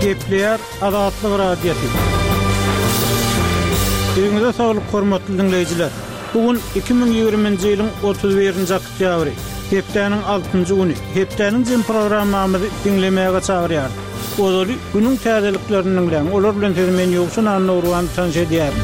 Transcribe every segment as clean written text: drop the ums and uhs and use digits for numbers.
Gepleyer Azatlyk radiosu. Öňüňizde saglyk hormatly dinleýijiler. Bugün 2020-nji ýylyň 31-nji oktýabry. Hepdeniň 6-njy güni. Hepdeniň jym programmamyzy dinlemäge çagyrýar. Ozaly günüň täzeliklerini bilen, olar bilen men ýoksun anlawan tanşedýär.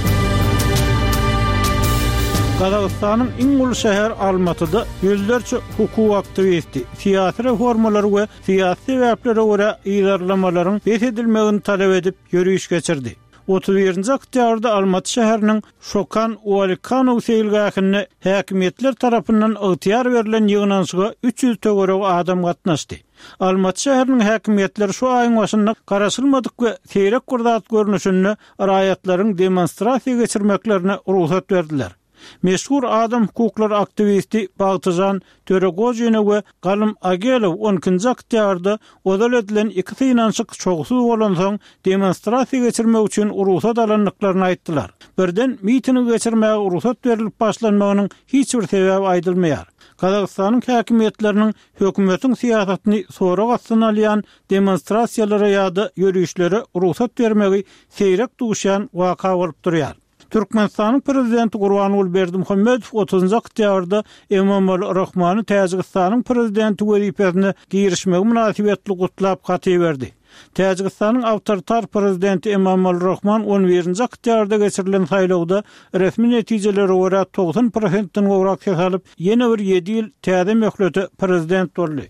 Kazakstanyň iň uly şäher Almatyda ýüzlerçe hukuk aktivisti, siýasy reformalary we siýasy sebäplere görä ýylarlamalaryň besedilmegini talap edip ýürüýüş geçirdi. 31-nji oktýabrda Almaty şäheriniň Şokan Uwalikanow seýilgähine häkimetler tarapyndan ygtyýar berilen ýygnanşyga 300 töwerek adam gatnaşdy. Almaty şäheriniň häkimetleri şu aýyň başynda garaşylmadyk we seýrek gurdat görnüşini raýatlaryň demonstrasiýa geçirmeklerine ruhsat berdiler. Meşhur adam hukuklar aktivisti Bagtyjan Töregojine we Galym Agelow 12-nji oktýabrda odal edilen iki synanşyk çoğusuz bolan soň demonstrasiýa geçirmek üçin ruhsat alanlyklaryny aýtdylar. Birden mitini geçirmäge ruhsat berilip başlanmagynyň hiç bir sebäbi aýdylmaýar. Kazakstanyň häkimetleriniň hökümetiň siýasatyny sorak astyna alýan demonstrasiýalara ýa-da ýürüýüşlere ruhsat bermegi seýrek duşan waka bolup durýar. Türkmenistanyň prezidenti Gurbanuly Berdimuhammedow 30-njy oktýabrda Emomali Rahmany Täjikistanyň prezidenti wezipesine girişmegi münasibetli gutlap gaty berdi. Täjikistanyň awtoritar prezidenti Emomali Rahman 11-nji oktýabrda geçirilen saýlawda resmi netijelere görä 90%-den gowrak ses alyp ýene bir 7 ýyl täze möhlete prezident boldy.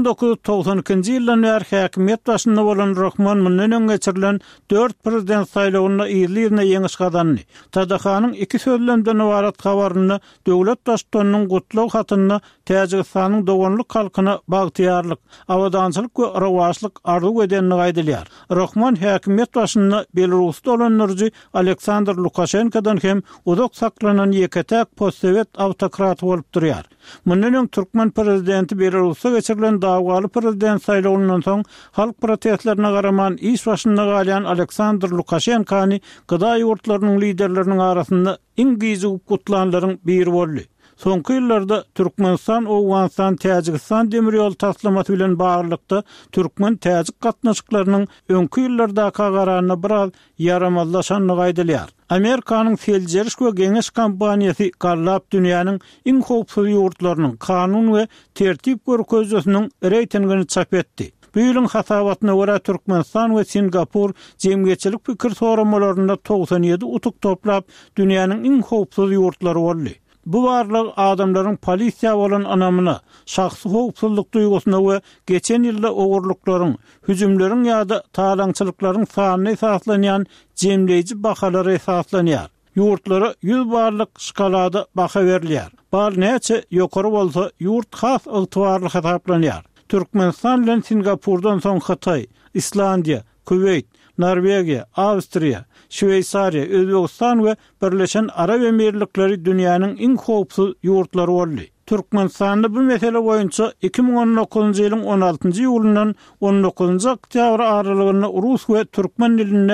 1992-nji ýyldan bäri häkimet başynda bolan Rahman mundan geçirilen 4 prezident saýlawyna ýyly-ýylyna ýeňiş gazandy. Tadahanyň 2 sözlemden ibaret habaryny döwlet başçysynyň gutlaw hatyny Täjikistanyň doganlyk halkyna bagtyarlyk, awadançylyk we rawaçlyk arzu edenini gaýdylýar. Rahman häkimet başynda Belarusda bolan nurji Aleksandr Lukashenkodan hem uzak saklanan ýeketäk postsovet awtokrat bolup durýar. Mundan Türkmen prezidenti Belarusda geçirilen dawgaly prezident saýlawyndan soň halk protestlerine garaman iş başynda galýan Aleksandr Lukashenkony gyda ýurtlarynyň liderleriniň arasynda iň gyzyp gutlanlaryň biri boldy. Soňky ýyllarda Türkmenistan, Owganistan, Täjikistan demir ýol taslamasy bilen baglykda türkmen täjik gatnaşyklarynyň öňkü ýyllarda garanyna biraz yaramazlaşanyny gaýdylýar. Amerikanyň Feljeriş we Geňeş kampaniýasy gallap dünýäniň iň howpsuz ýurtlarynyň kanun we tertip görkezjüsiniň reytingini çap etdi. Bu ýylyň hasabatyna görä Türkmenistan we Singapur jemgyýetçilik pikir soramalaryna 97 utuk toplap dünýäniň iň howpsuz ýurtlary boldy. Bu barlyk adamlaryň polisiýa bolan anamyna, şahsy howpsuzlyk duýgusuna we geçen ýylda ogurlyklaryň, hüjümleriň ýa-da talaňçylyklaryň sanyna esaslanýan jemleýiji bahalary esaslanýar. Ýurtlara 100 barlyk şkalada baha berilýär. Bar näçe ýokary bolsa, ýurt has ygtybarly hesaplanýar. Türkmenistan bilen Singapurdan soň Hatay, Islandiýa, Kuweyt, Norwegiýa, Awstriýa, Şweýsariýa, Özbegistan we Birleşen Arab Emirlikleri dünýäniň iň howpsuz ýurtlary boldy. Türkmenistanda bu mesele boýunça 2019-njy ýylyň 16-njy ýulundan 19-njy oktýabr aralygyna rus we türkmen diline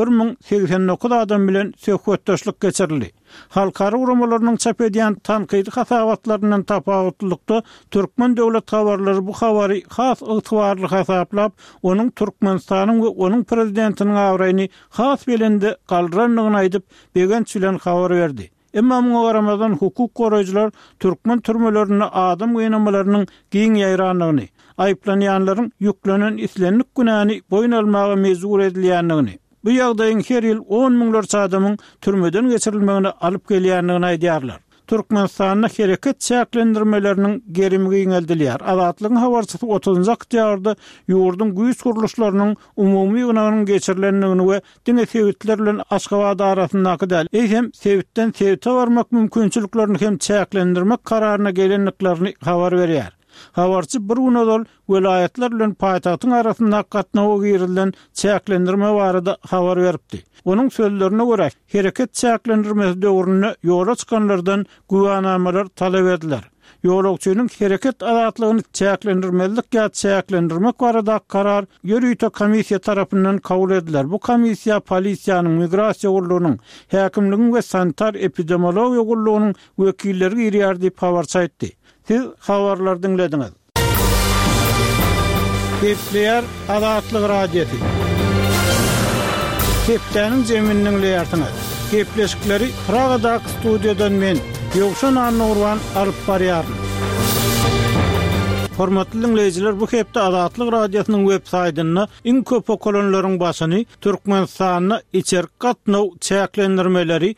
1089 adam bilen söhbetdeşlik geçirildi. Halkara uramalarynyň çap edýän tanqidi hasabatlarynyň tapawutlykda türkmen döwlet habarlary bu habary has ygtybarly hasaplap, onuň Türkmenistanyň we onuň prezidentiniň awraýyny has belende galdyranlygyny aýdyp begençilen habar berdi. Emma muňa garamadan hukuk goraýjylar türkmen türmelerini adam gynamalarynyň giň ýaýranlygyny, aýplanýanlaryň ýüklenen islenlik günäni boýun almagy mezur edilýänligini, bu ýagdaýyň her ýyl 10 miňlerçe adamyň türmeden geçirilmegine alyp gelýänligini aýdýarlar. Türkmenistanyň hereket çäklendirmeleriniň gerimi giňeldilýär. Azatlygyň habarçysy 30-njy oktýabrda ýurdun güýç guruluşlarynyň umumy ýygynyň geçirilenligini we diňe sebitler bilen Aşgabat arasyndaky däl, hem sebitden sebite barmak mümkinçiliklerini hem çäklendirmek kararyna gelenliklerini habar berýär. Habarçy bir günodal welaýatlar bilen paýtagtyň arasynda gatnawy girilen çäklendirme barada habar beripdi. Onuň sözlerine görä, hereket çäklendirmesi döwründe ýola çykanlardan guwanamalar talap ediler. Ýolagçynyň hereket azatlygyny çäklendirmelik ýa çäklendirmek barada karar ýürüýte komissiýa tarapyndan kabul ediler. Bu komissiýa polisiýanyň, migrasiýa gurulunyň, häkimligiň we sanitar epidemiologiýa gurulunyň wekilleri girýär diýip habar çaýtdy. Siz habarlar dinlediňiz. Gepleyer Azatlyk radiosu. Hepdäniň jeminiň leýartyny. Gepleşikleri Pragadaky studiýadan men Ýogşan Annurwan alyp barýaryn. Hormatly dinleýijiler, bu hepde Azatlyk radiosynyň web saýtyny iň köp okolonlaryň başyny Türkmenistanyna içerik gatnaw çäklendirmeleri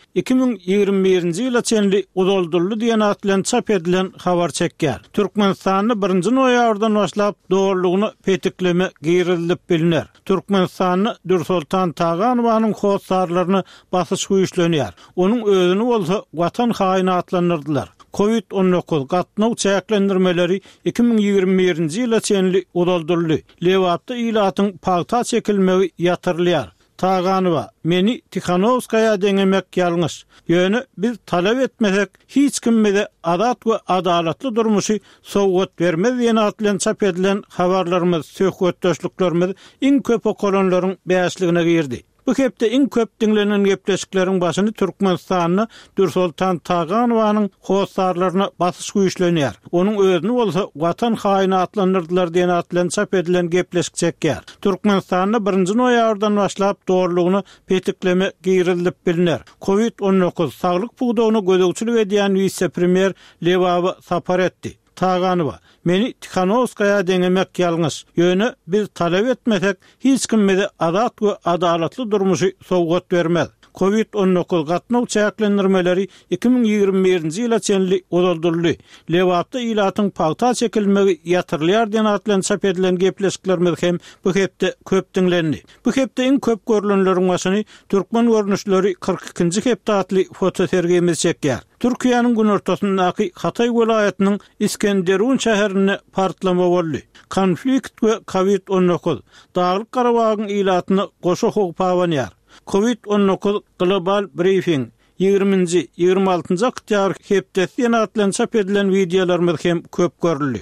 2021-nji ýyla çenli uzoldurly diýen at bilen çap edilen habar çekýär. Türkmenistanyny 1-nji noýabrdan başlap dogrulygyny petikleme girilip bilinär. Türkmenistanyny Nursultan Taganowanyň hossarlaryny basyş güýçlenýär. Onuň özüni bolsa watan haýyny atlandyrdylar. Covid-19 gatnaw çäklendirmeleri 2021-nji ýyla çenli uzoldurly. Lewapda ilatyň pagta çekilmegi ýatyrylýar. Taganowa, meni Tikhanovskaya deňemek ýalňyş. Ýöne biz talap etmesek hiç kimme adat we adalatly durmuşy sowgat bermez diýen at bilen çap edilen habarlarymyz, söhbetdeşliklerimiz iň köp okolonlaryň bäşligine girdi. Bu hepde iň köp dinlenen gepleşikleriň başyny Türkmenistanyny Nursultan Taganowanyň hossarlaryna basyş güýçlenýär. Onuň özüni bolsa watan haýyny atlandyrdylar diýen at bilen çap edilen gepleşik çekýär. Türkmenistanyny 1-nji noýabrdan başlap dogrulygyny petikleme girilip bilinär. Covid-19 saglyk bugdawyny gözegçilik edýän vice-premier Lewaba sapar etdi. Taganowa, meni Tikhanovskaya deňemek ýalňyş. Ýöne biz talap etmesek hiç kimme adat we adalatly durmuşy sowgat bermez. Covid-19 gatnaw çäklendirmeleri 2021-nji ýyla çenli uzoldurly. Lewapda ilatyň pagta çekilmegi ýatyrylýar diýen at bilen çap edilen gepleşiklerimiz hem bu hepde köp dinlendi. Bu hepde iň köp görülenleriň başyny türkmen görnüşleri 42-nji hepde atly fotosergimiz çekýär. Türkiýanyň gün ortasyndaky Hatay welaýatynyň İskenderun şäherine partlama boldy. Konflikt we Covid-19 Daglyk Garabagyň ilatyny goşa hokpawanýar. Covid-19 Global Briefing 20-nji 26-njy oktýabr hepdesi ýene atlan çap edilen wideolarymyz hem köp görüldi.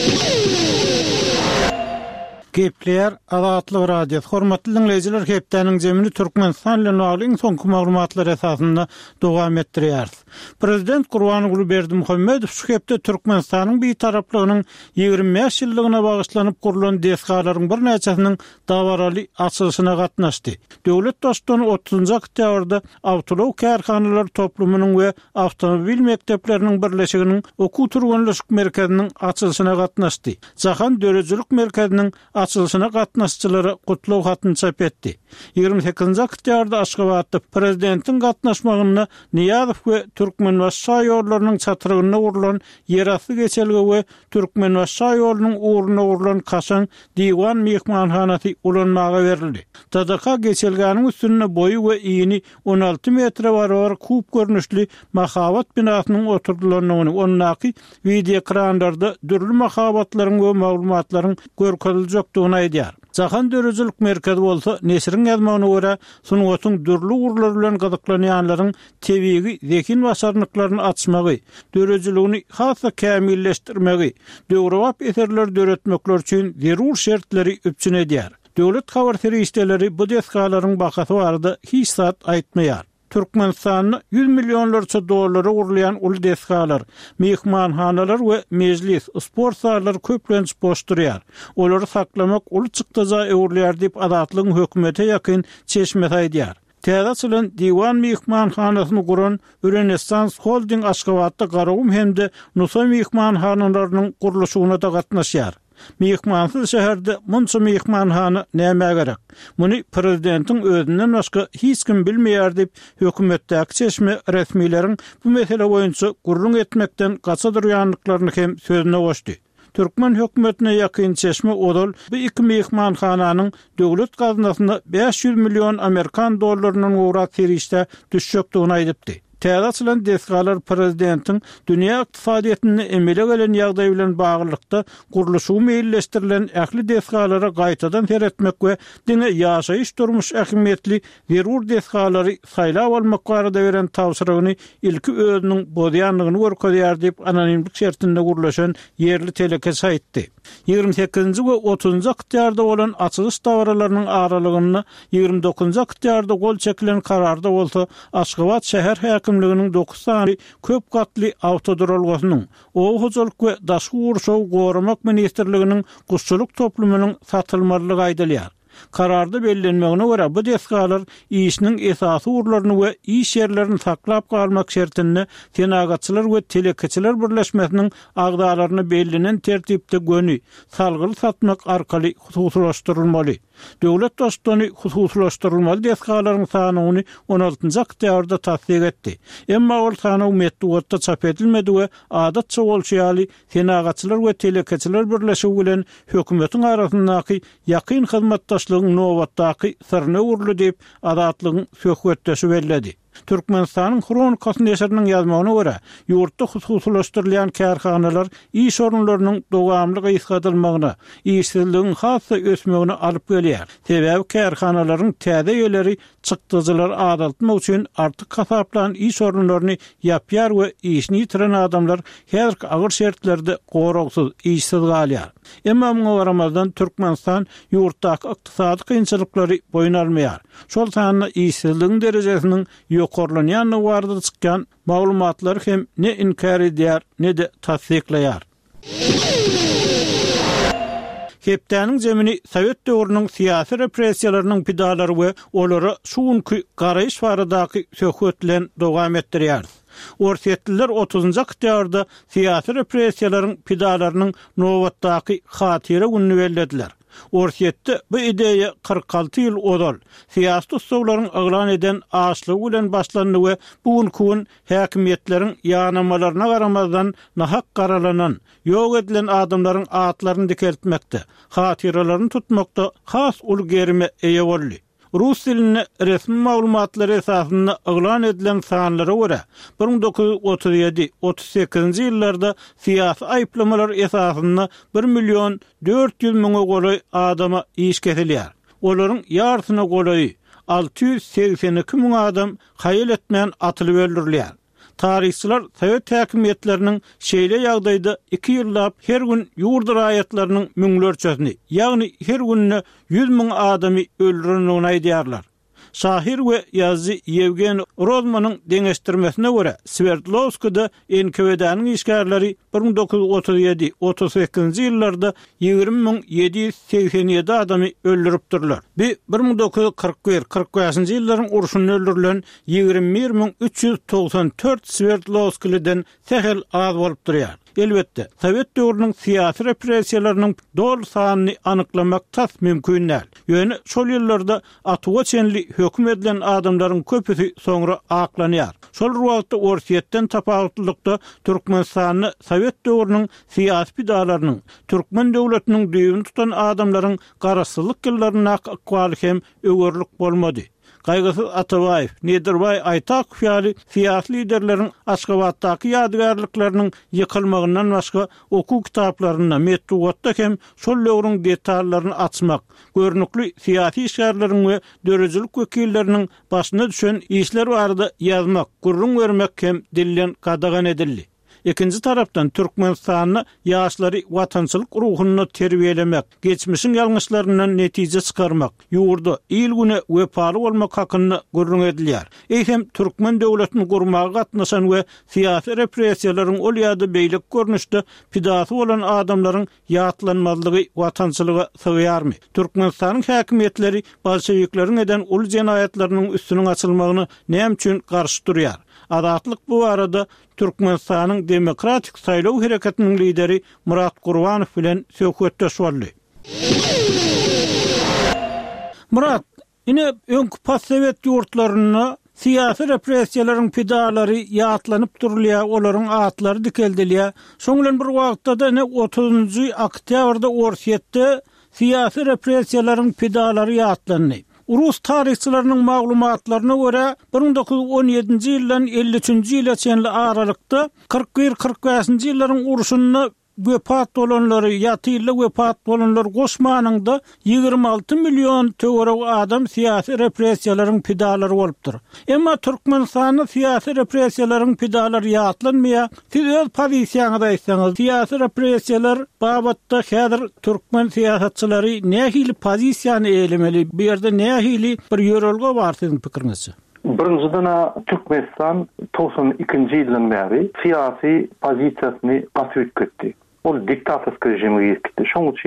Gepler Azatlyk radiosu. Hormatly dinleýijiler, hepdäniň jemini Türkmenistan bilen bagly soňky maglumatlar esasynda dowam etdirýär. Prezident Gurbanuly Berdimuhammedow şu hepde Türkmenistanyň bir taraplygynyň 25 ýyllygyna bagyşlanyp kurulan DSK-laryň bir näçesiniň dawaraly açylyşyna gatnaşdy. Döwlet dostlugyny 30-njy oktýabrda Awtolow kärhanalary toplumynyň we awtomobil mekdepleriniň birleşiginiň okuw turganlyşyk merkeziniň açylyşyna gatnaşdy. Jahan Dörejilik merkeziniň açylyşyna gatnaşçylary gutlaw hatyny çap etdi. 28-nji oktýabrda Aşgabatda prezidentiň gatnaşmagyna Niýazow we Türkmenbaşy ýollarynyň çatyrygyna urulan ýerasty geçelgi we Türkmenbaşy ýolunyň uğruna urulan Kaşan diwan mehmanhanasy ulanmaga berildi. Tadaka geçelganyň üstüne boyu we iýini 16 metre barar kup görnüşli mahabat binasynyň oturdulygyny onnaky video ekranlarda dürli mahabatlaryň we maglumatlaryň görkezilýekdigini aýdýar. Jahan Dörejilik merkezi bolsa nesiriň ýazmagyna görä sunuň dürli urlar bilen gazyklanýanlaryň tebigi zekin başarnyklaryny açmagy, dörejiligini hasa kämilleşdirmegi, döwrewap eserler döretmekler üçin zerur şertleri üpçün edýär. Döwlet habar serwisleri bu DSK-laryň bahasy barada hiç zat aýtmaýar. Türkmenistanyny 100 milyonlarça dollara urlayan ulu DSK-lar, mehmanhanalar we meclis, sport zallary köplenç boş durýar. Olary saklamak ulu çykdyja öwrülýär diýip Azatlygyň hökümete ýakyn çeşme aýdýar. Täze açylan diwan mehmanhanasyny guran Renaissance Holding Aşgabatda garawum hemde Nusa mehmanhanalarynyň gurulşygyna da gatnaşýar. Mehmansyz şäherde munça mehmanhana näme gerek? Muny prezidentiň özünden başga hiç kim bilmeýär diýip hökümetdäki çeşme resmiýleriň bu mesele boýunça gurrun etmekden gaça durýanlyklaryny hem sözüne goşdy. Türkmen hökümetine ýakyn çeşme odal bu iki mehmanhananyň döwlet gazynasyna 500 milyon Amerikan dollarynyň uğrat serişde düşjekdigini aýdypdy. Täze açylan DSK-lar prezidentiň dünýä ykdysadyýatyny emele gelen ýagdaý bilen baglykda gurulşy meýilleşdirilen ähli DSK-lara gaýtadan seretmek we diňe ýaşaýyş durmuş ähmiýetli zerur DSK-lary saýlap almak barada beren tawsyrygyny ilki özüniň bozýanlygyny görkezýär diýip anonimlik şertinde gurulşan ýerli telekes aýtdy. 28-nji we 30-njy oktýarda bolan açylyş dawralarynyň aralygyny 29-njy oktýarda gol çekilen kararda bolsa Aşgabat şäher häkimliginiň 9 sany köp gatly awtoduralgynyň ow hojalyk we daşky urşaw goramak ministrliginiň guşçuluk toplumynyň satylmalygy aýdylýar. Kararda bellenmegine göre bu deskalar işinin esasy urlaryny we iş yerlerini saklap kalmak şertinde tenagatçylar we telekeçiler birleşmesiniň agdalaryny bellenen tertipde gönü salgyly satmak arkaly hususlaşdyrylmaly. Döwlet dostluğunu hususlaşdyrylmaly deskalaryň sanyny 16-njy oktýabrda tasdik etdi. Emma ol sany metduatda çap edilmedi we adatça bolşýaly tenagatçylar we telekeçiler birleşigi bilen hökümetiň arasyndaky ýakyn hyzmatdaşlygyň nowatdaky syrny urly diýip adatlygyň söhbetdeşi belledi. Türkmenistanyň Kronikasynda ýaşarynyň ýazmagyna görä, ýurtda hususlaşdyrylýan kärhanalar iş orunlarynyň dowamly ýyskadylmagyna, işsizligiň hassa ösmegine alyp gelýär. Sebäbi kärhanalaryň täze ýöleri çykdyjylar adaltmak üçin artyk kasaplan iş orunlaryny ýapýar we işini ýitiren adamlar häzirki agyr şertlerde goragsyz işsiz galýar. Emma muňa garamazdan Türkmenistan ýurtdaky ykdysady kynçylyklary boyun almaýar. Şol sanyny işsizligiň derejesiniň ýokarlanýany barada çykýan maglumatlar hem ne inkar edýär, ne de tasdikleýär. Hepdäniň zemini Sowet döwrüniň syýasy repressiýalarynyň pidalary we olary şuňky garaýyş baradaky söhbetlen dowam etdirýär. Orsetliler 30-njy oktýabrda syýasy repressiýalaryň pidalarynyň nowatdaky hatyra gününi bellediler. Orsetde bu ideýa 46 ýyl odal. Syýasy tutsaglaryň aglan eden aşlygy bilen başlandy we bugünkü gün häkimetleriň ýanamalaryna garamazdan nahak garalanan, ýok edilen adamlaryň atlaryny dikeltmekde, hatyralaryny tutmakda has ulgerime eýe boldy. Rus dilinde resmi maglumatlar esasında aglan edilen sanlara göre 1937-38 ýyllarda syýasy aýplamalar esasında 1.400.000 goly adama iş kesilýär. Olaryň ýartyna goly 682.000 adam haýyl etmeýän atylyp öldürilýär. Tarihçiler Sowet häkimetleriniň şeýle ýagdaýda 2 ýyllap her gün ýurt raýatlarynyň müňlerçesini, ýagny her günne 100.000 adamy öldürenini aýdýarlar. Şahir we ýazgy Yevgen Rozmanyň deňeşdirmesine görä, Sverdlovskida NKVD-niň işgärleri 1937-38 ýyllarda 20.787 adamy öldüripdirler. 1941-45 ýyllaryň urşuny öldürilen 21.394 Sverdlovskiliden sehel az bolup durýar. Elbette, Sowet döwrüniň syýasy repressiýalarynyň dol sanyny anyklamak tas mümkin näl. Ýöne şol ýyllarda atyga çenli höküm edilen adamlaryň köpüsi soňra aklanýar. Şol wagtda Orsetden tapawatlykda Türkmenistany Sowet döwrüniň syýasy pidalarynyň, Türkmen döwletiniň düýbüni tutan adamlaryň garasylyk ýyllaryna akwaly hem öwürlük bolmady. Gaýgysyz Atabaýew, Nederbay Aýtakow ýaly syýasy liderleriň Aşgabatdaky ýadgarlyklarynyň ýykylmagyndan başga oku kitaplaryna metduatda hem şol döwrüň detallaryny açmak, görnükli syýasy işgärleriň we dörejilik wekilleriniň başyna düşen işler barada ýazmak, gurrun bermek hem dillen gadagan edildi. Ikinci tarapdan Türkmenistanyň ýaşlary watançylyk ruhuny terbiýelemek, geçmişiň ýalňyşlaryndan netije çykarmak, ýurda il güne wepaly bolmak hakyny gurrun edilýär. Eýsem Türkmen döwletini gurmaga gatnaşan we syýasy repressiýalaryň ol ýa-da beýlik görnüşde pidasy bolan adamlaryň ýatlanmazlygy watançylyga sygyarmy? Türkmenistanyň häkimetleri bolşewikleriň eden ul jenaýatlarynyň üstüniň açylmagyny näme üçin garşy durýar? Adatlyk bu arada Türkmenistanyň demokratik saýlaw hereketiniň lideri Murat Gurbanow bilen söhbetdeş boldy. Murat, ine öňkü Sowet ýurtlaryna syýasy repressiýalaryň pidalary ýatlanyp durulýar, olaryň atlary dikeldilýär. Şoň bilen bir wagtda da 30-njy oktýabrda Orsetde syýasy repressiýalaryň pidalary ýatlandy. Rus tarihçilerinin maglumatlaryna görä 1917-nji ýyldan 53-nji ýyla çenli aralykda 41-45-nji ýyllaryň urşunyna wepat bolanlary ýaty wepat bolanlar goşmanyňda 26 million töwerek adam syýasy repressiýalaryň pidalary bolupdyr. Emma Türkmenistanyň syýasy repressiýalaryň pidalary ýatlanmaýar. Siz öz pozisiýaňyzda aýtsaňyz, syýasy repressiýalar babatda häzir Türkmen syýasatçylary nähili pozisiýany eýlemeli? Bu ýerde nähili bir ýörelge bar siziň pikiriňizçe? Birinjiden Türkmenistan 92-nji ýyldan beri syýasy pozisiýasyny gatyp etdi. Ol diktatorsk rejimi ýetdi. Şoň üçin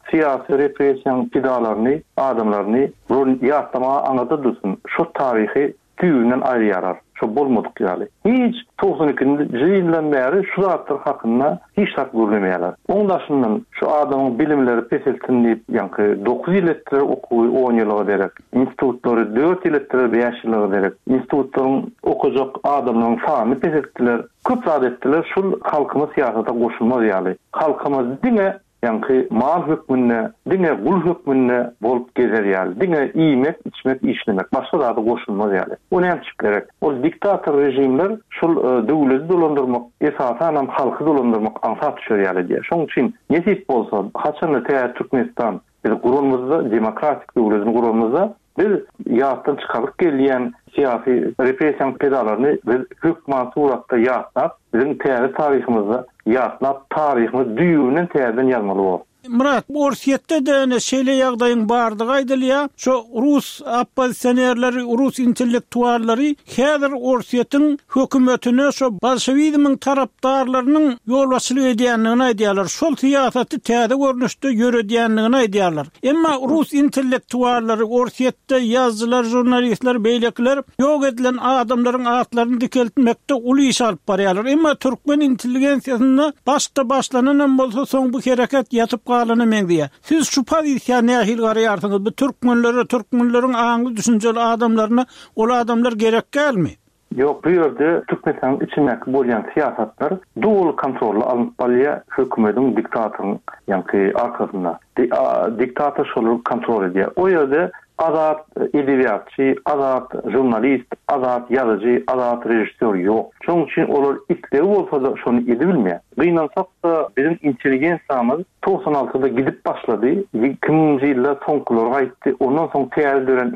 siyasi represiyan pidalaryny, adamlaryny rol ýatlama aňada dursun. Şu tarihi tüýünden aýry ýarar. Şu bolmadyk ýaly. Hiç 92-nji ýyldan bäri şu zatlar hakynda hiç tak görmeýärler. Oňdaşyndan şu adamyň bilimleri peseltinip, ýa-ni 9 ýyl etdir okuwy 10 ýyla derek, institutlary 4 ýyl etdir 5 ýyla derek, institutlaryň okujak adamlaryň sany peseltdiler. Köp zat etdiler, şol halkymyz siyasata goşulmaz ýaly. Halkymyz diňe ýa-ni mal hökmünde, diňe gul hökmünde bolup gezer ýaly. Diňe iýmek, içmek, işlemek, başga zady goşulmaz ýaly. O näme çykdyrak? Ol diktator rejimler şol döwleti dolandyrmak, esasen halky dolandyrmak ansat düşer ýaly diýer. Şoň üçin nesip bolsa, haçan da Türkmenistan biz gurulmazda demokratik döwletini gurulmazda biz ýatdan çykaryp gelýän siyasi represiýa pedalaryny biz hökümet suratda ýatnap, bizim tarihimizde ýatnap, tarihimiz düýünden täzeden ýazmaly bol. Murat, bu Orsiýetde de şeýle ýagdaýyň bardygy aýdylýar. Şu Rus oppozisionerleri, Rus intellektuallary häzir Orsiýetiň hökümetine şu bolşewizmiň tarapdarlarynyň ýol başçylyk edýändigini aýdýarlar. Şol siýasaty täze görnüşde ýöredýändigini aýdýarlar. Emma Rus intellektuallary Orsiýetde ýazgylar, jurnalistler, beýlekler ýok edilen adamlaryň atlaryny dikeltmekde uly iş alyp barýarlar. Emma türkmen intelligensiýasyna başlanan bolsa soň bu hereket ýatyp galany meňdiýe. Siz şu pozisiýany nähil garaýarsyňyz? Bu türkmenleriň aňly düşünjeli adamlaryna ol adamlar gerek gelmi? Yok, bu ýerde Türkmenistan içindäki bolýan siýasatlar dowul kontrolly alınıp barýar hökümetiň diktatoryň ýa-ni arkasynda. Diktator şolu kontrol edýär. O ýerde azat edebiýatçy, azat jurnalist, azat ýazyjy, azat rejissor ýok. Şoň üçin olar islew bolsa da şonu edebilmeýär. Gynansak da bizim intelligensiýamyz 96-da gidip başlady. 2000-nji ýylda soňkulara gaýtdy. Ondan soň täze dören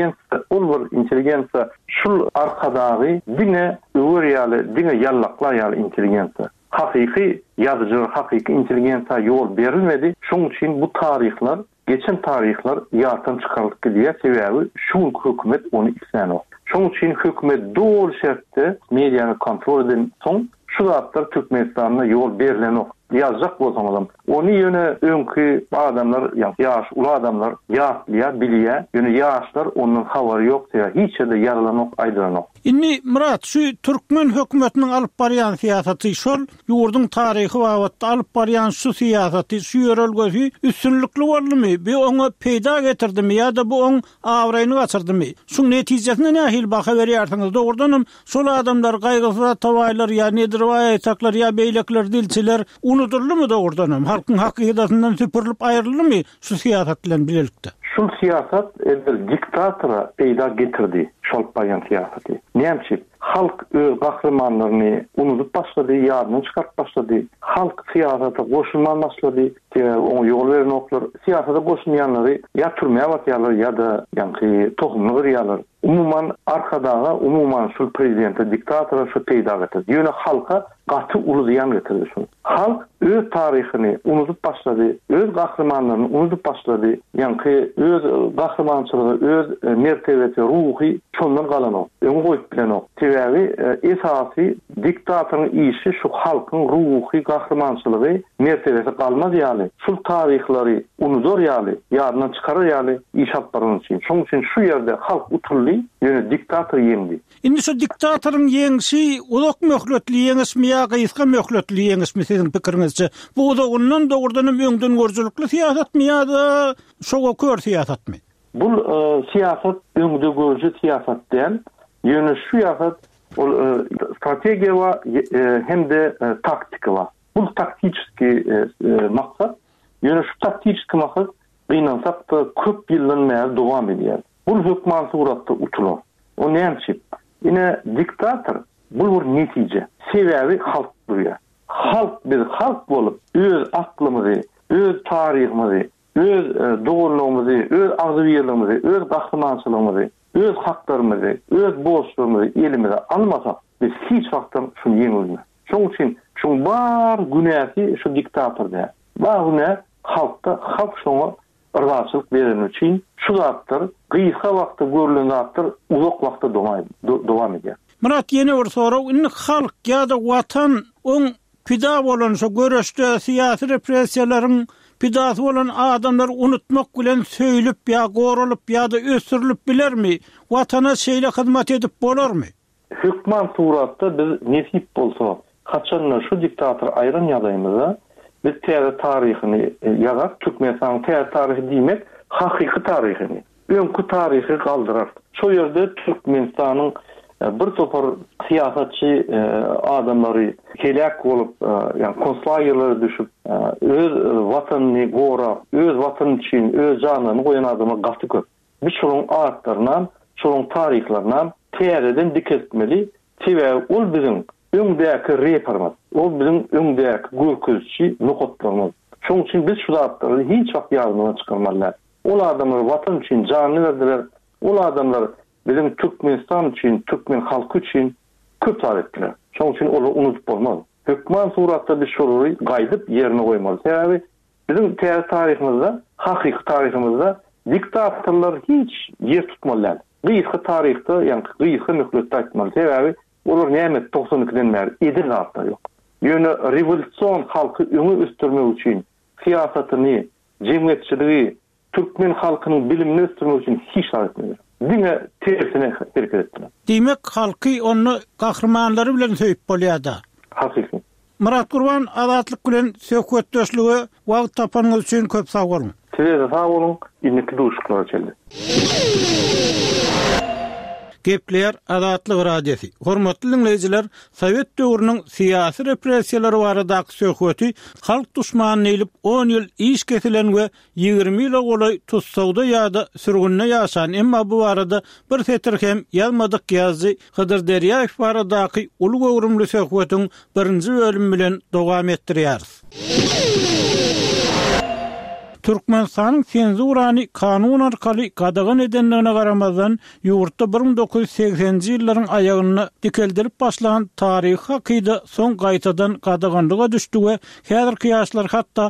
intelligensiýa şul arkadagy diňe öwürýäli, diňe ýallaklar ýaly intelligensiýa. Hakyky ýazyjy, hakyky intelligensiýa ýol berilmedi. Şoň üçin bu tarihler, geçen tarihler ýatdan çykarylyp gelýär. Sebäbi şu hökümet onu islenýär. Şoň üçin hökümet dol şertde mediýany kontrol eden soň şu zatlar Türkmenistanyna ýol berilenok. Ýazjak bolsam adam. Onu ýöne öňkü adamlar, ýaş, ula adamlar ýatlýar, bilýär. Ýöne ýaşlar ondan habary ýok, hiç de ýaralanok, aýdylanok. Inni Murat, şu Türkmen hökümetiniň alyp barýan siýasaty, şol ýurduň taryhy wagtda alyp barýan şu siýasaty, şu ýörelgesi üstünlikli boldymy? Bu oňa peýda getirdimi ýa-da bu oň awraýny gaçyrdymy? Şu netijesine nähil baka berýärsiňiz? Dogrudanam şol adamlar gaýgysy tawaýlar ýa nedir aýtaklar ýa beýlekler, dilçiler unutuldymy dogrudanam? Halkyň hakykatyndan süpürilip aýryldymy şu siýasat bilen bilelikde? Şol siýasat diktatora peýda getirdi. Şol barýan siýasaty. Näme? Halk öz gahrmanlaryny unutup başlady, ýadyna çykaryp başlady. Halk siýasata goşulman başlady. Oňa ýol berenoklar, siýasata goşulmaýanlary ýa türmäge batýarlar ýa-da ýa-ni tohumly gyrýarlar. Umuman arkadaga, umuman şol prezidente diktatora şu peýda getirdi. Ýöne halka gaty uluýan getirdi şunu. Halk öz tarihini unutup başlady, öz gahrmanlaryny unutup başlady. Ýa-ni öz gahrmançylygy, öz mertebeti, ruhy şondan galanok. Öňe goýup bilenok. Sebäbi esasy diktatorun işi şu halkyň ruhy, gahrmançylygy, mertebeti galmaz ýaly. Şol tarihleri unudur ýaly, ýadyna çykarar ýaly iş alpbaryň üçin. Şoň üçin şu ýerde halk utuldy, ýöne diktator ýeňdi. Indi şu diktatoryň ýeňsi ulak möhletli ýeňismi ýa gysga möhletli ýeňismi siziň pikiriňizçe? Bu da ondan dogrudanam öňden görjülükli siýasatmy ýa-da şoga kör siýasatmy? Bu siýasat öňde görjü siýasat diýen, ýöne şu ýagat strategiýa we hem-de taktika we. Bu taktiski maksat, ýöne şu taktiski maksat gynansak da köp ýyldan bäri dowam edýär. Bu hökümet suratda utular. O näme? Ine diktator bu bir netije. Sebäbi halk durýar. Biz halk bolup öz aklymyzy, öz tarihimizi, öz dogurlugymyzy, öz agzybirligimizi, öz gahrmançylygymyzy, öz haklarymyzy, öz borçlarymyzy elimize almasak, biz hiç wagtdan şunu ýeňilme. Şoň üçin şu bar günäsi şu diktatorda. Bar günä halkda, halk şoňa ırgaçylyk beren üçin şu zatlar gysga wagtda görülen zatlar uzak wagtda dowam edýär. Murat, ýene bir soraw, indi halk ýa-da watan oň pida bolan şu görüşde siyasi repressiýalaryň Pidasy bolan adamlar unutmak bilen söýülip ýa goralyp ýa-da ösürilip bilermi? Watana şeýle hyzmat edip bolarmy? Hükman suratda biz nesip bolsa, kaçanlar şu diktator ayran ýadaýmyza, biz täze taryhyny ýazar, Türkmenistan'ın täze taryhy diýmek, hakyky taryhyny, öňkü taryhy galdyrar. Şo ýerde Türkmenistan'ın bir topar siyasatçı adamları kelek bolup, yani konslagerlere düşüp, öz vatanını gora, öz vatan için, öz canını koyan adama gafty köp. Biz şolun aatlarından, şolun tarihlerinden täzeden diketmeli, tebe ol bizim öňdäki reparmat, ol bizim öňdäki görkezçi nokotlarymız. Şoň üçin biz şu zatları hiç wagt ýadyna çykarmalylar. Ol adamlar vatan için canını verdiler, ol adamlar bizim Türkmenistan için, Türkmen halkı için köp taryhler. Şoň üçin onu unutup bolmaz. Hükman suratda bir şorury gaýdyp ýerine goýmaly. Sebäbi bizim taryhymyzda, hakyky taryhymyzda diktatorlar hiç yer tutmalylar. Gysga taryhda, ýani gysga möhletde aýtmaly. Sebäbi olar näme 92-den bäri edil zatlar ýok. Ýöne revolýusiýon halky öňe ösdürmek üçin siýasatyny, jemgyýetçiligi, Türkmen halkynyň bilimini ösdürmek üçin hiç taryhlar. Dine tersine hareket ettiler. Demek halky onu kahramanları bilen söýüp bolýar-da. Hakiki. Murat Gurban azatlyk bilen söhbetdeşligi wagt tapanyňyz üçin köp sag bolun. Size sag bolun, inniki duşuklar çeldi. Gepler Azatlyk radiosi. Hormatly dinleyijiler, Sowet döwrüniň syýasy repressiýalary baradaky söhbeti halk duşmanyny elip 10 ýyl iş kesilen we 20 ýyla golay tutsagda ýa-da sürgünne ýaşan, emma bu barada bir setir hem ýalmadyk ýazy Hydyr Derýäew baradaky uly gowrumly söhbetiň birinji bölümi bilen dowam etdirýärys. Türkmenistanyň senzurany kanun arkaly gadagan edenligine garamazdan ýurtda 1980-nji ýyllaryň aýagyna dikeldirip başlanan taryhy hakyda soň gaýtadan gadaganlyga düşdi we häzirki ýaşlar hatda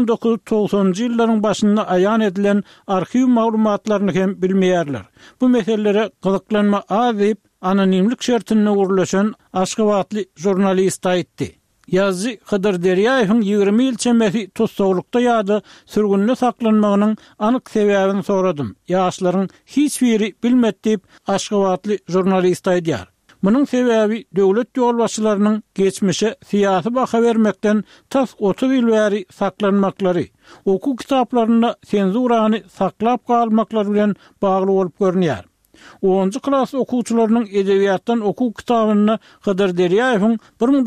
1990-njy ýyllaryň başynda aýan edilen arhiw maglumatlaryny hem bilmeýärler. Bu meselelere gyzyklanma azyp anonimlik şertine urulaşan Aşgabatly jurnalist aýtdy. Ýazy Hydyr Derýäewiň 20 ýyl çemesi tutsaglykda ýa-da sürgünde saklanmagynyň anyk sebäbini soradym. Ýaşlaryň hiç biri bilmedip Aşgabatly jurnalist aýdýar. Munyň sebäbi döwlet ýolbaşçylarynyň geçmişe syýasy baha bermekden tas 30 ýyl bäri saklanmaklary, oku kitaplarynda senzurany saklap galmaklary bilen bagly bolup görünýär. 10-njy klass okuwçylarynyň edebiýatdan okuw kitabyny Hydyr Derýäewiň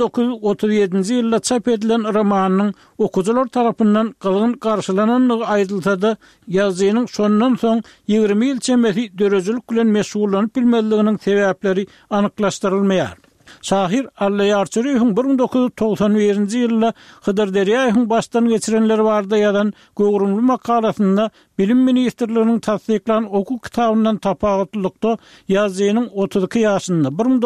1937-nji ýylda çap edilen romanynyň okuwçylar tarapyndan gylgyn garşylananlygy aýdylsa-da, ýazynyň şondan soň 20 ýyl çemesi dörejilik bilen meşgullanyp bilmezliginiň sebäpleri anyklaşdyrylmaýar. Şahir Allaýarçyryň 1991-nji ýylda Hydyr Derýäewiň başdan geçirenleri barda ýazan gowrumly makalasynda Bilim Ministrliginiň tasdiklan okuw kitabyndan tapagatlykda ýazynyň 32 ýaşynda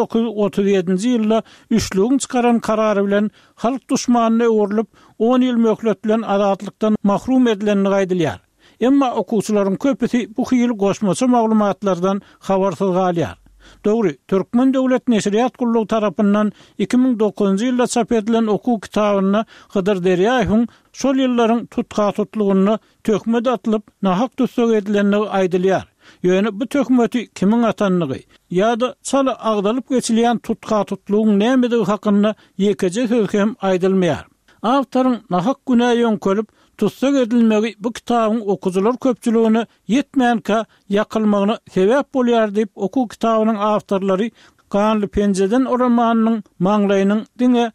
1937-nji ýylda üçlügin çykaran karary bilen halk duşmanyna öwrülip 10 ýyl möhlet bilen azatlykdan mahrum edilenini gaýdylýar. Emma okuwçylaryň köpüsi bu hyl goşmaça maglumatlardan habarsyz galýar. Dogry, Türkmen Döwlet Neşriýat Gullugy tarapyndan 2009-njy ýylda çap edilen okuw kitabyny Hydyr Derýäewiň şol ýyllaryň tutgatlygyny töhmet atlyp nahak tutsag edilenligi aýdylýar. Ýöne bu töhmeti kimiň atanlygy ýa-da çala agdalyp geçilýän tutgatlygyň nämedigi hakynda ýekece söz hem aýdylmaýar. Awtoryň nahak günäýe öňkölüp tutsag edilmegi bu kitabyň okuwçylar köpçüligini ýetmeýänkä ýakylmagyna sebäp bolýar diýip okuw kitabynyň awtorlary Kanly Penjeden romanynyň maňlaýynyň diňe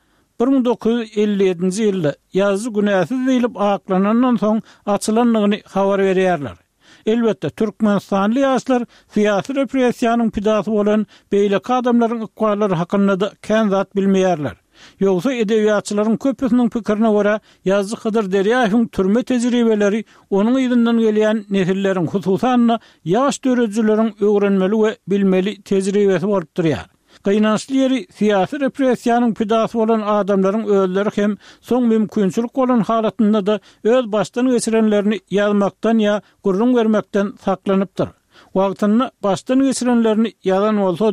1957-nji ýylda ýazy günäsiz diýilip aklanandan soň açylanlygyny habar berýärler. Elbetde Türkmenistanly ýaşlar syýasy repressiýanyň pidasy bolan beýleki adamlaryň ykballary hakynda da kän zat bilmeýärler. Ýogsa edebiýatçylaryň köpüsiniň pikirine görä ýazy Hydyr Derýäewiň türme tejribeleri onuň ýylyňdan gelýän nesilleriň hususan ýaş dörejilerin öwrenmeli we bilmeli tejribesi bolup durýar. Gynançly ýeri syýasy repressiýanyň pidasy bolan adamlaryň özleri hem soň mümkinçilik bolan halatynda da öz başdan geçirenlerini ýazmakdan ýa gurrun bermekden saklanypdyr. Wagtyny başdan geçirenlerini ýazan bolsady,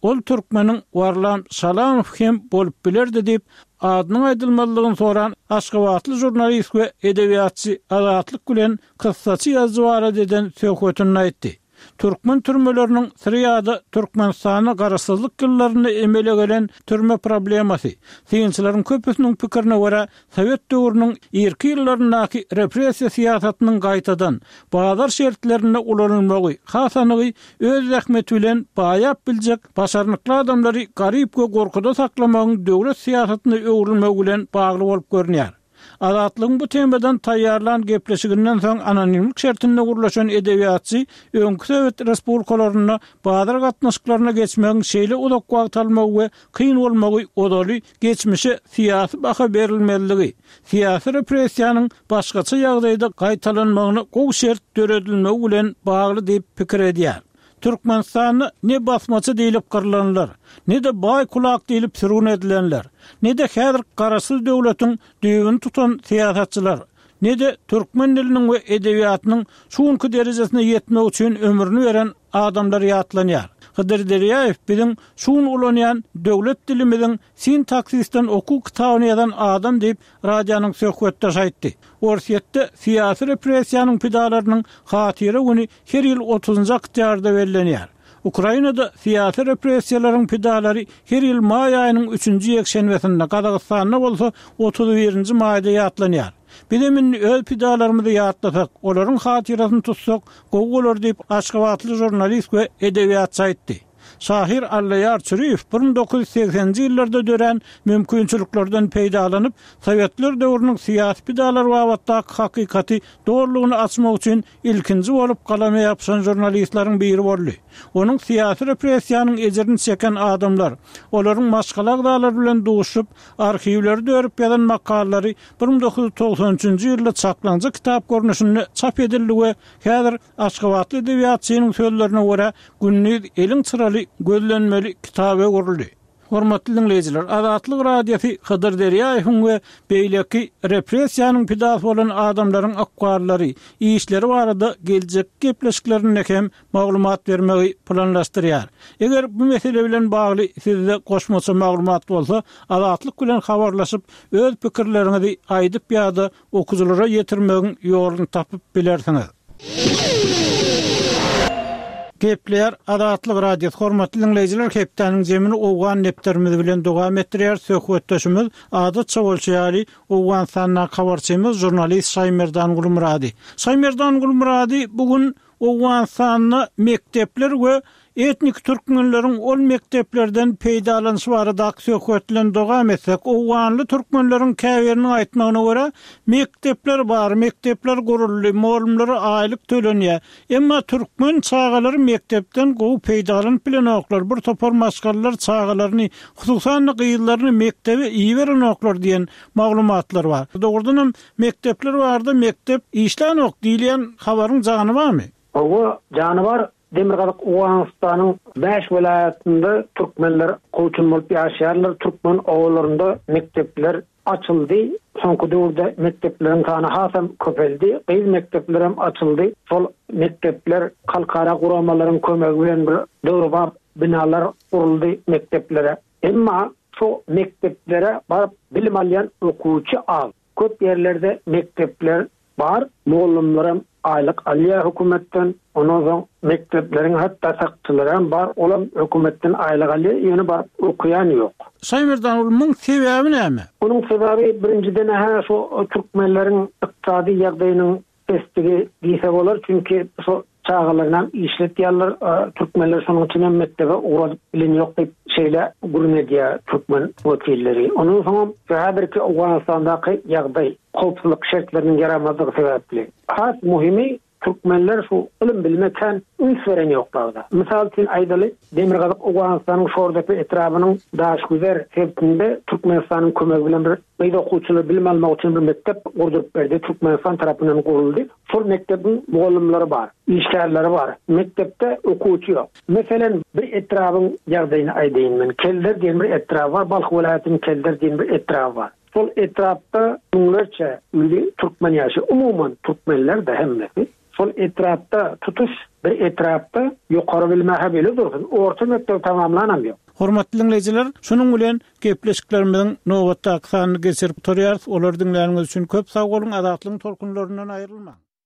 ol türkmeniň Warlam Salamow hem bolup bilerdi diýip adynyň aýdylmalygyny soran Aşgabatly jurnalist we edebiýatçy Azatlyk bilen kyssaçy ýazgywara deden söhbetini aýtdy. Türkmen türmelerinin Sıriyada Türkmenistan'a garaşsyzlyk ýyllaryny emele gelen türme problemasy. Synçylaryň köpüsiniň pikirine görä, Sowet döwrüniň irki ýyllaryndaky repressiýa siýasatynyň gaýtadan bazar şertlerine ulanylmagy, hasanygy öz rahmeti bilen baýap biljek başarnykly adamlary garyp we gorkuda saklamagyň döwlet siýasatyny öwrülmegi bilen bagly bolup görünýär. Azatlygyň bu temadan taýýarlan gepleşiginden soň anonimlik şertinde gurlaşan edebiýatçy öňkü Sowet respublikalaryna bazar gatnaşyklaryna geçmegiň şeýle uzak wagt almagy we kyn bolmagy odaly geçmişe siýasy baha berilmeligi, siýasy repressiýanyň başgaça ýagdaýda gaýtalanmagyny gowy şert döredilmegi bilen bagly diýip pikir edýär. Türkmenistan'ı ne basmaçı deyilip kırılanlar, ne de bay kulak deyilip sürgün edilenler, ne de häzir garaşsyz döwletiň düýbüni tutan siýasatçylar, ne de Türkmen diliniň we edebiýatynyň şuňky derejesine ýetmek üçin ömrüni beren adamlar ýatlanýar. Hıdır Derýäew biziň şuň ulanýan döwlet dilimiziň sintaksisten oku kitabyny ýazan adam diýip radionyň söhbetde aýtdy. Orsiýetde siýasy repressiýanyň pidalarynyň hatyry güni her ýyl 30-njy oktýabrda bellenýär. Ukrainada siýasy repressiýalaryň pidalary her ýyl may aýynyň 3-nji ýekşenbesinde, Gazagystanda bolsa 31-nji maýda ýatlanýar. Bilemin öz pidalarymyzy ýatlasak, olaryň hatyrasyny tutsak, gowy bolar diýip Aşgabatly jurnalist we edebiýatçy aýtdy. Şahir Allaýar Çüriýew 1980-nji ýyllarda dören mümkinçiliklerden peýdalanyp, Sowetler döwrüniň siýasy pidalary babatdaky hakykaty dogrulygyny açmak üçin ilkinji bolup galama ýapşan jurnalistleriň biri boldy. Onuň siýasy repressiýanyň ejerini çeken adamlar, olaryň maşgalak dalary bilen duşup, arhiwleri dörüp ýazan makalary 1993-nji ýylda çaplanjy kitap görnüşinde çap edildi we häzir Aşgabatly edebiýatçynyň sözlerine görä günlük eliň çyraly gözlenmeli kitabe guruldy. Hormatly dinleyijiler, Azatlyk radiosu Hıdır Derýäewiň we beýleki repressiýanyň pidasy bolan adamlaryň akwarlary, işleri barada geljek gepleşiklerine hem maglumat bermegi planlaşdyrýar. Eger bu mesele bilen bagly sizde goşmaça maglumat bolsa, Azatlyk bilen habarlaşyp öz pikirleriňizi aýdyp ýa-da okuwçylara ýetirmegiň ýoluny tapyp bilersiňiz. Gepler Azatlyk radiosu hormatly dinleyijiler, hepdeniň jemini owgan nepterimiz bilen dowam etdirýär. Söhbetdeşimiz Adat Çawolçyýary, Owganstanda habarçymyz jurnalist Şaýmerdan Gulmurady. Şaýmerdan Gulmurady bugün Owganstanda mektepler we etnik türkmenleriň ol mekteplerden peýdalanşy baradaky söhbetlen dowam etsek, owganly türkmenleriň käbirini aýtmagyna görä, mektepler bar, mektepler guruldy, molumlary aýlyk tölenýär. Emma türkmen çağalary mektepden gowy peýdalanyp bilen oklar, bir topar maşgallar çağalaryny, hususan gyýyllaryny mektebe iyi beren oklar diýen maglumatlar bar. Dogrudan mektepler bardy, mektep işlän ok diýilen habaryň jany barmy? O jany Demirgazyk Owganstanyň 5 welaýatynda türkmenler goýçun bolup ýaşaýarlar. Türkmen owlarynda mektepler açyldy. Soňky döwürde mektepleriň sany hasam köpeldi. Gyz mektepler hem açyldy. Şol mektepler halkara guramalaryň kömegi bilen bir döwrüp binalar guruldy mekteplere. Emma şu mekteplere baryp bilim alýan okuwçy az. Köp ýerlerde mektepler bar, molumlarym aylyk alýar hökümetden, ondan soň mektepleriň hatda sakçylary hem bar, olam hökümetden aylyk alýar, ýöne bar okuyan ýok. Şaýmerdan ulmyň sebebi näme? Onuň sebebi birinciden şu türkmenleriň ykdysady ýagdaýynyň pestigi diýse bolar, çünki şu çağalaryndan işletýärler, türkmenler şonuň üçin mektebe uğradyp bilen ýok diýip şeýle gurunedýär türkmen wekilleri. Onuň soň häzirki Owganstandaky ýagdaý howpsuzlyk şertleriniň yaramazlygy sebäpli. Has muhimi türkmenler şu ilim bilmekden üns veren ýoklardy. Misal üçin aýdaly, Demirgazyk Owganstanyň şordaky etrabynyň daş güzer sebäpinde Türkmenistanyň kömegi bilen bir beýle okuwçylar bilim almak üçin bir mektep gurduryp berdi. Türkmenistan tarapyndan guruldy. Şol mektebiň mugallimleri bar, işgärleri bar. Mektepde okuwçy ýok. Meselen bir etrabyň ýagdaýyny aýdaýyn men. Kelder diýen bir etrap bar, Balx welaýatynyň Kelder diýen bir etrap bar. Sol etrapda yüzlerce ünlü Türkmen ýaşy, umuman Türkmenler de hemmesi. Sol etrapda tutuş bir etrapda yukarı bilmäge bile dursun. Orta mektep tamamlanamıyor. Hormatly dinleyijiler, şunun bilen gepleşiklerimizin nowatda aksany geçirip turýar. Olar dinleýäniniz üçin köp sag bolun, azatlyň tolkunlaryndan aýrylmaň.